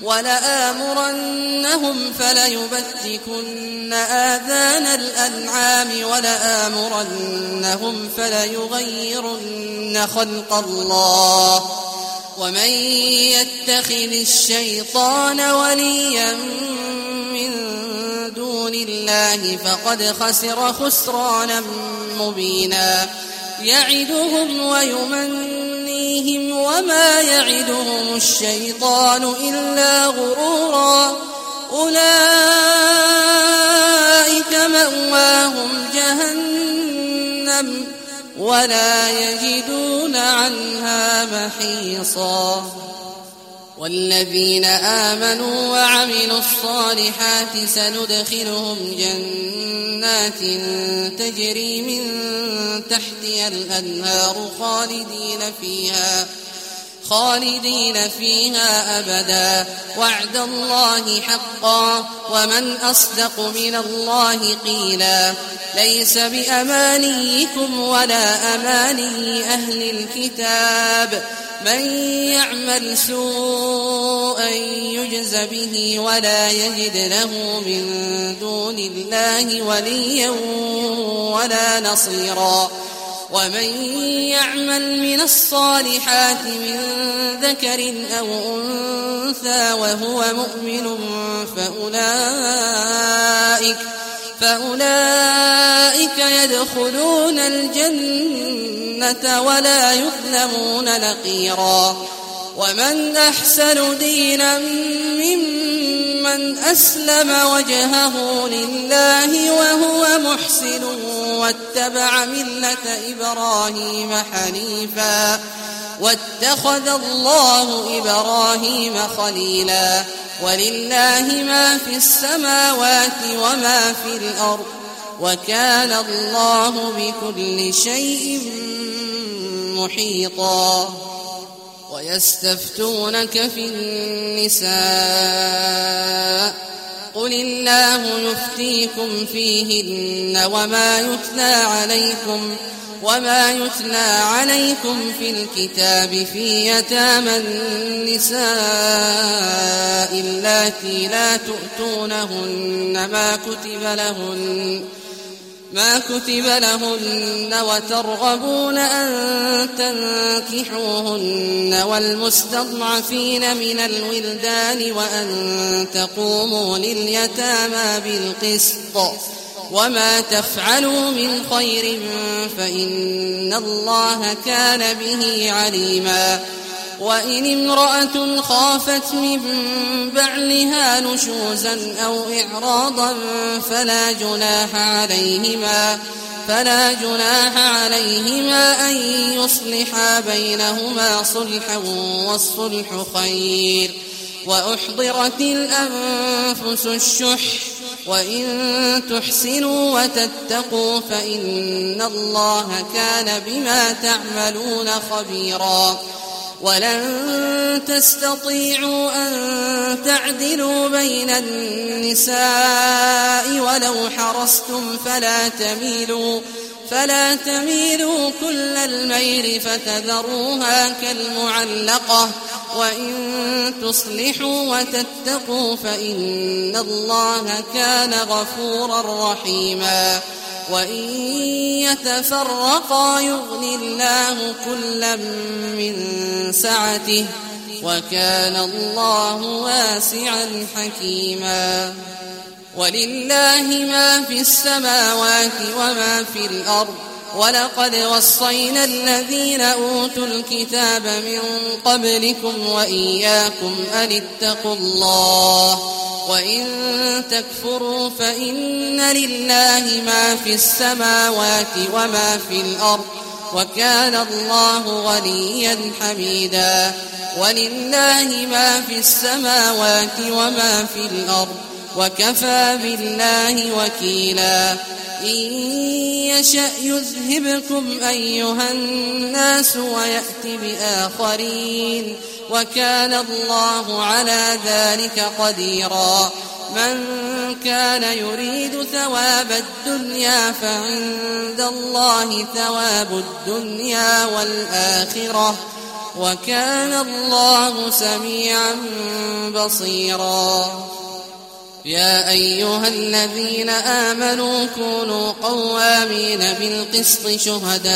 ولآمرنهم فليبتكن آذان الأنعام ولآمرنهم فليغيرن خلق الله ومن يتخذ الشيطان وليا من دون الله فقد خسر خسرانا مبينا يعدهم ويمنيهم وما يعدهم الشيطان إلا غرورا أولئك مأواهم جهنم ولا يجدون عنها محيصا والذين آمنوا وعملوا الصالحات سندخلهم جنات تجري من تحتها الأنهار خالدين فيها خالدين فيها أبدا وعد الله حقا ومن أصدق من الله قيلا ليس بأمانيكم ولا أماني أهل الكتاب من يعمل سوءا يجز به ولا يجد له من دون الله وليا ولا نصيرا ومن يعمل من الصالحات من ذكر أو أنثى وهو مؤمن فأولئك فأولئك يدخلون الجنة ولا يظلمون نقيرا ومن أحسن دينا ممن أسلم وجهه لله وهو محسن واتبع ملة إبراهيم حنيفا واتخذ الله إبراهيم خليلا ولله ما في السماوات وما في الأرض وكان الله بكل شيء محيطا ويستفتونك في النساء قل الله يفتيكم فيهن وما يتلى عليكم وما يتلى عليكم في الكتاب في يتامى النساء اللاتي لا تؤتونهن ما كتب لهن ما كتب لهن وترغبون أن تنكحوهن والمستضعفين من الولدان وأن تقوموا لليتامى بالقسط وما تفعلوا من خير فإن الله كان به عليما وإن امرأة خافت من بعلها نشوزا أو إعراضا فلا جناح عليهما فلا جناح عليهما أن يصلحا بينهما صلحا والصلح خير وأحضرت الأنفس الشح وإن تحسنوا وتتقوا فإن الله كان بما تعملون خبيرا ولن تستطيعوا أن تعدلوا بين النساء ولو حرصتم فلا تميلوا فلا تميلوا كل الميل فتذروها كالمعلقة وإن تصلحوا وتتقوا فإن الله كان غفورا رحيما وإن يتفرقا يغني الله كلا من سعته وكان الله واسعا حكيما ولله ما في السماوات وما في الأرض ولقد وصينا الذين أوتوا الكتاب من قبلكم وإياكم أن اتقوا الله وإن تكفروا فإن لله ما في السماوات وما في الأرض وكان الله غنيا حميدا ولله ما في السماوات وما في الأرض وكفى بالله وكيلا إن يشأ يذهبكم أيها الناس ويأت بآخرين وكان الله على ذلك قديرا من كان يريد ثواب الدنيا فعند الله ثواب الدنيا والآخرة وكان الله سميعا بصيرا يا أيها الذين آمنوا كونوا قوامين بالقسط شهداء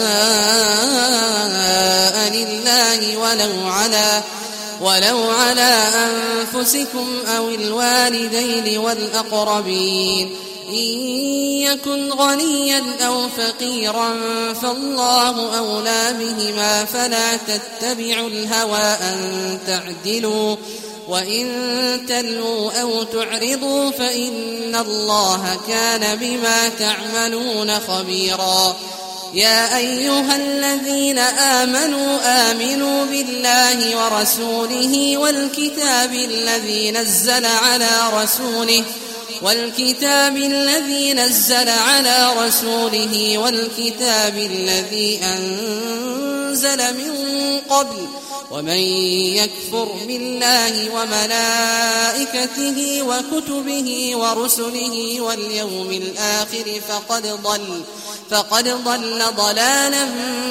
لله ولو على ولو على أنفسكم أو الوالدين والأقربين إن يكن غنيا أو فقيرا فالله أولى بهما فلا تتبعوا الهوى أن تعدلوا وإن تلووا أو تعرضوا فإن الله كان بما تعملون خبيرا يا أيها الذين آمنوا آمنوا بالله ورسوله والكتاب الذي نزل على رسوله والكتاب الذي نزل على رسوله والكتاب الذي أنزل من قبل ومن يكفر بالله وملائكته وكتبه ورسله واليوم الآخر فقد ضل فقد ضل ضلالا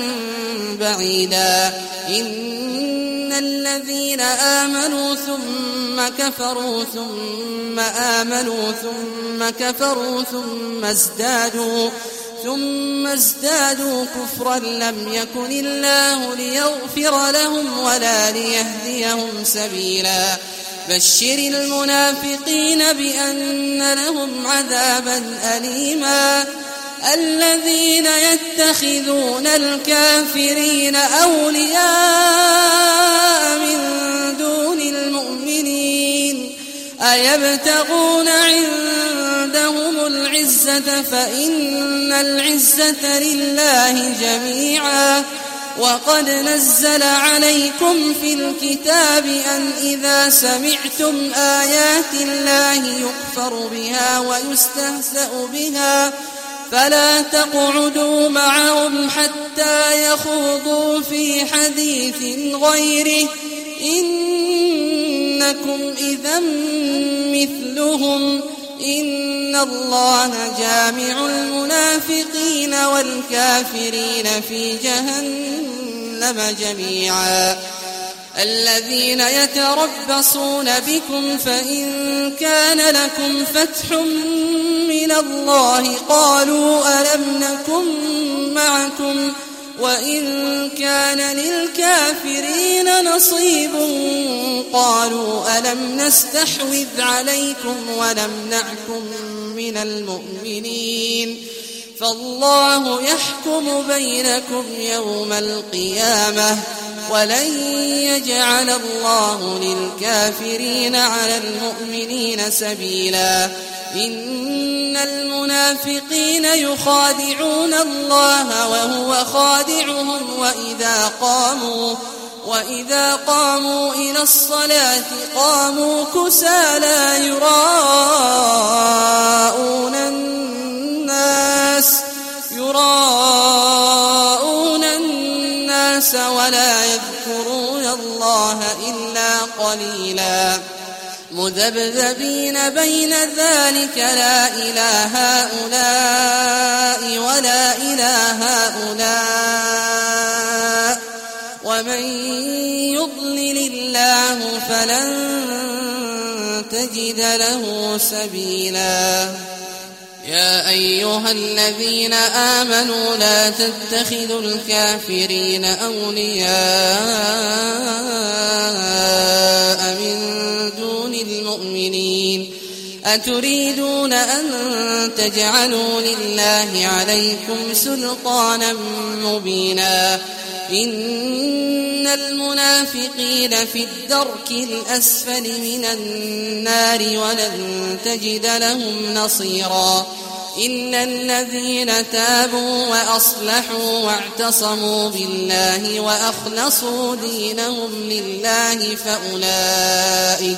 بعيدا إن الذين آمنوا ثم كفروا ثم آمنوا ثم كفروا ثم ازدادوا ثم ازدادوا كفرا لم يكن الله ليغفر لهم ولا ليهديهم سبيلا بشر المنافقين بأن لهم عذابا أليما الذين يتخذون الكافرين أولياء من دون المؤمنين أيبتغون عندهم العزة فإن العزة لله جميعا وقد نزل عليكم في الكتاب أن إذا سمعتم آيات الله يكفر بها ويستهزأ بها فلا تقعدوا معهم حتى يخوضوا في حديث غيره إنكم إذا مثلهم إن الله جامع المنافقين والكافرين في جهنم جميعا الذين يتربصون بكم فإن كان لكم فتح من الله قالوا ألم نكن معكم وإن كان للكافرين نصيب قالوا ألم نستحوذ عليكم ونمنعكم من المؤمنين فالله يحكم بينكم يوم القيامة ولن يجعل الله للكافرين على المؤمنين سبيلا إن المنافقين يخادعون الله وهو خادعهم وإذا قاموا وإذا قاموا إلى الصلاة قاموا كسالى يراءون الناس يراءون الناس ولا يذكرون الله إلا قليلا مذبذبين بين ذلك لا إله هؤلاء ولا إله هؤلاء ومن يضلل الله فلن تجد له سبيلا يا أيها الذين آمنوا لا تتخذوا الكافرين أولياء من دون المؤمنين أتريدون أن تجعلوا لله عليكم سلطانا مبينا إن المنافقين في الدرك الأسفل من النار ولن تجد لهم نصيرا إلا الذين تابوا وأصلحوا واعتصموا بالله وأخلصوا دينهم لله فأولئك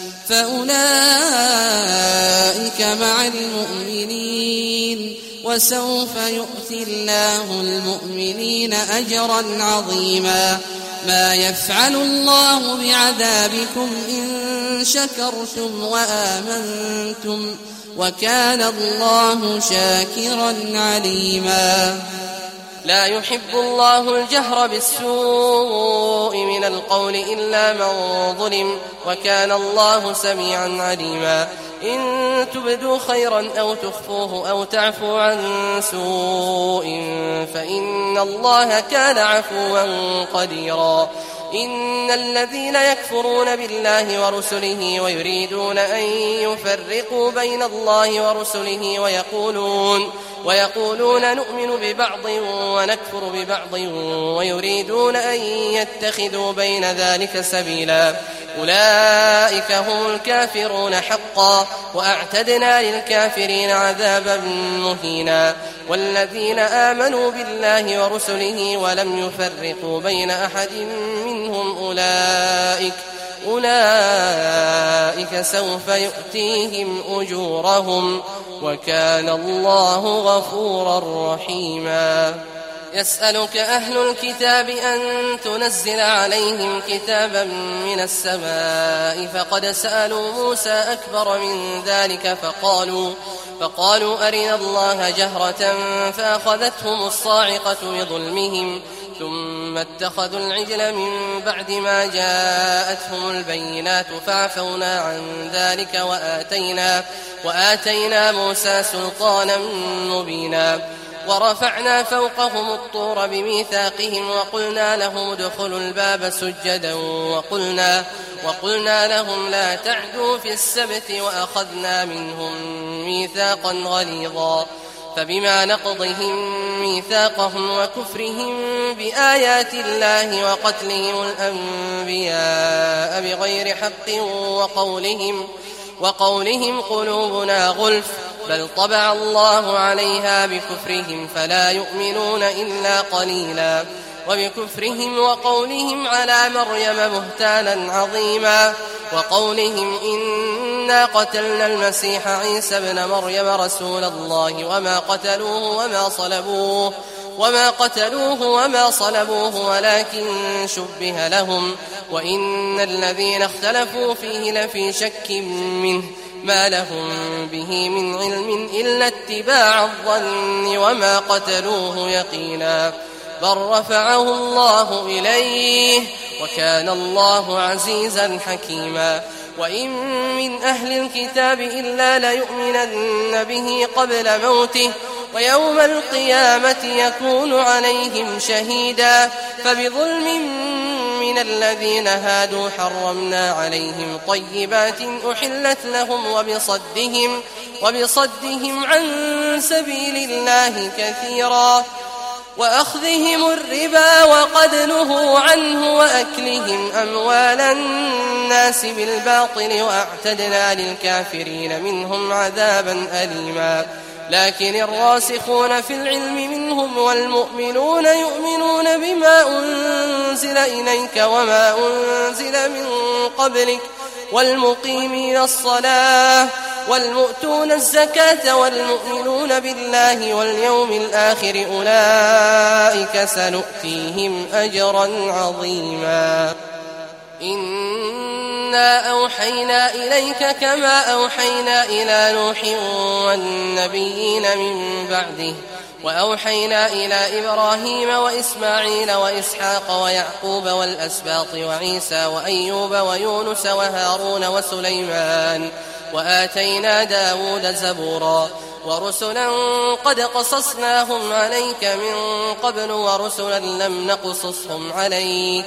فأولئك مع المؤمنين وسوف يؤتي الله المؤمنين أجرا عظيما ما يفعل الله بعذابكم إن شكرتم وآمنتم وكان الله شاكرا عليما لا يحب الله الجهر بالسوء من القول إلا من ظلم وكان الله سميعا عليما إن تبدوا خيرا أو تخفوه أو تعفوا عن سوء فإن الله كان عفوا قديرا إن الذين يكفرون بالله ورسله ويريدون أن يفرقوا بين الله ورسله ويقولون ويقولون نؤمن ببعض ونكفر ببعض ويريدون أن يتخذوا بين ذلك سبيلا أولئك هم الكافرون حقا وأعتدنا للكافرين عذابا مهينا والذين آمنوا بالله ورسله ولم يفرقوا بين أحد منهم أولئك أولئك سوف يؤتيهم أجورهم وكان الله غفورا رحيما يسألك أهل الكتاب أن تنزل عليهم كتابا من السماء فقد سألوا موسى أكبر من ذلك فقالوا فقالوا أرنا الله جهرة فأخذتهم الصاعقة بظلمهم ثم اتخذوا العجل من بعد ما جاءتهم البينات فعفونا عن ذلك وآتينا, وآتينا موسى سلطانا مبينا ورفعنا فوقهم الطور بميثاقهم وقلنا لهم ادخلوا الباب سجدا وقلنا, وقلنا لهم لا تعدوا في السبت وأخذنا منهم ميثاقا غليظا فبما نقضهم ميثاقهم وكفرهم بآيات الله وقتلهم الأنبياء بغير حق وقولهم, وقولهم قلوبنا غلف بل طبع الله عليها بكفرهم فلا يؤمنون إلا قليلا وبكفرهم وقولهم على مريم بهتانا عظيما وقولهم إنا قتلنا المسيح عيسى ابن مريم رسول الله وما قتلوه وما صلبوه وما قتلوه وما صلبوه ولكن شبه لهم وإن الذين اختلفوا فيه لفي شك منه ما لهم به من علم إلا اتباع الظن وما قتلوه يقينا بل رفعه الله إليه وكان الله عزيزا حكيما وإن من أهل الكتاب إلا ليؤمنن به قبل موته ويوم القيامة يكون عليهم شهيدا فبظلم من الذين هادوا حرمنا عليهم طيبات أحلت لهم وبصدهم, وبصدهم عن سبيل الله كثيرا وأخذهم الربا وقد نهوا عنه وأكلهم أموال الناس بالباطل وأعتدنا للكافرين منهم عذابا أليما لكن الراسخون في العلم منهم والمؤمنون يؤمنون بما أنزل إليك وما أنزل من قبلك والمقيمين الصلاة والمؤتون الزكاة والمؤمنون بالله واليوم الآخر أولئك سنؤتيهم أجرا عظيما إنا أوحينا إليك كما أوحينا إلى نوح والنبيين من بعده وأوحينا إلى إبراهيم وإسماعيل وإسحاق ويعقوب والأسباط وعيسى وأيوب ويونس وهارون وسليمان وآتينا داود زبورا ورسلا قد قصصناهم عليك من قبل ورسلا لم نقصصهم عليك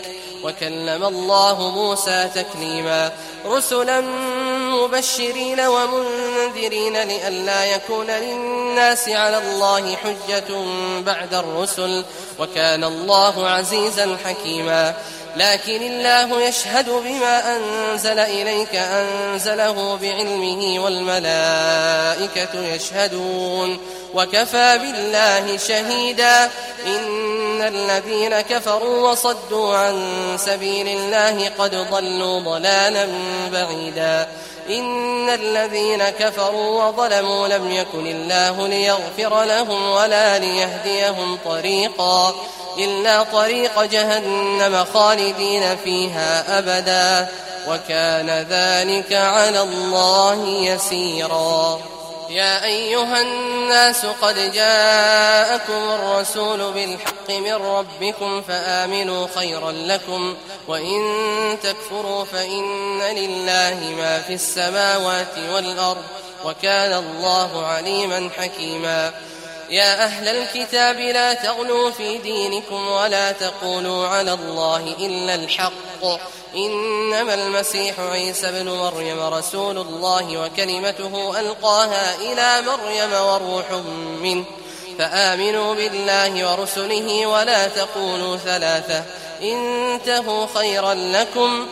وكلم الله موسى تكليما رسلا مبشرين ومنذرين لئلا يكون للناس على الله حجة بعد الرسل وكان الله عزيزا حكيما لكن الله يشهد بما أنزل إليك أنزله بعلمه والملائكة يشهدون وكفى بالله شهيدا إن الذين كفروا وصدوا عن سبيل الله قد ضلوا ضلالا بعيدا إن الذين كفروا وظلموا لم يكن الله ليغفر لهم ولا ليهديهم طريقا إلا طريق جهنم خالدين فيها أبدا وكان ذلك على الله يسيرا يا أيها الناس قد جاءكم الرسول بالحق من ربكم فآمنوا خيرا لكم وإن تكفروا فإن لله ما في السماوات والأرض وكان الله عليما حكيما يا أهل الكتاب لا تغلوا في دينكم ولا تقولوا على الله إلا الحق إنما المسيح عيسى بن مريم رسول الله وكلمته ألقاها إلى مريم وروح منه فآمنوا بالله ورسله ولا تقولوا ثلاثة انتهوا خيرا لكم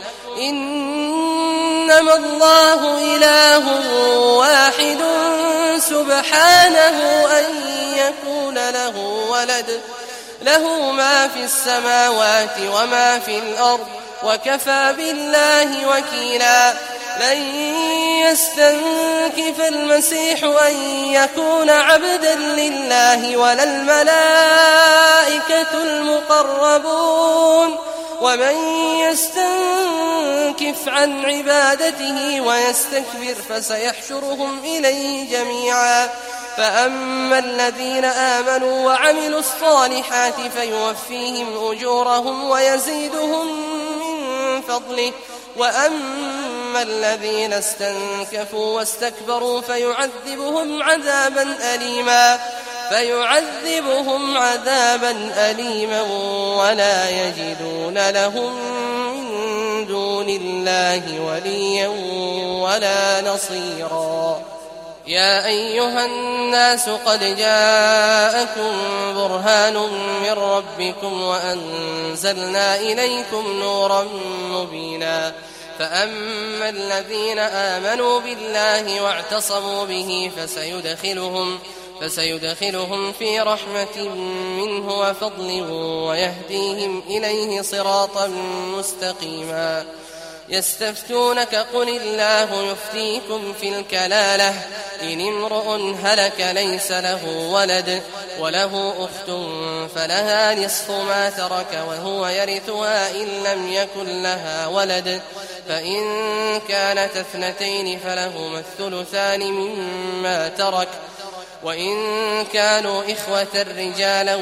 إنما الله إله واحد سبحانه أن يكون له ولد له ما في السماوات وما في الأرض وكفى بالله وكيلا لن يستنكف المسيح أن يكون عبدا لله ولا الملائكة المقربون ومن يستنكف عن عبادته ويستكبر فسيحشرهم إليه جميعا فأما الذين آمنوا وعملوا الصالحات فيوفيهم أجورهم ويزيدهم من فضله وأما الذين استنكفوا واستكبروا فيعذبهم عذابا أليما فيعذبهم عذابا أليما ولا يجدون لهم من دون الله وليا ولا نصيرا يا أيها الناس قد جاءكم برهان من ربكم وأنزلنا إليكم نورا مبينا فأما الذين آمنوا بالله واعتصموا به فسيدخلهم فسيدخلهم في رحمة منه وفضل ويهديهم إليه صراطا مستقيما يستفتونك قل الله يفتيكم في الكلالة إن امرؤ هلك ليس له ولد وله أخت فلها نصف ما ترك وهو يرثها إن لم يكن لها ولد فإن كانت اثنتين فلهما الثلثان مما ترك وإن كانوا إخوة رجالا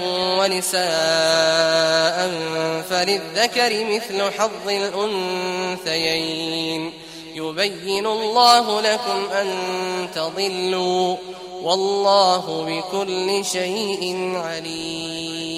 ونساء فللذكر مثل حظ الأنثيين يبين الله لكم أن تضلوا والله بكل شيء عليم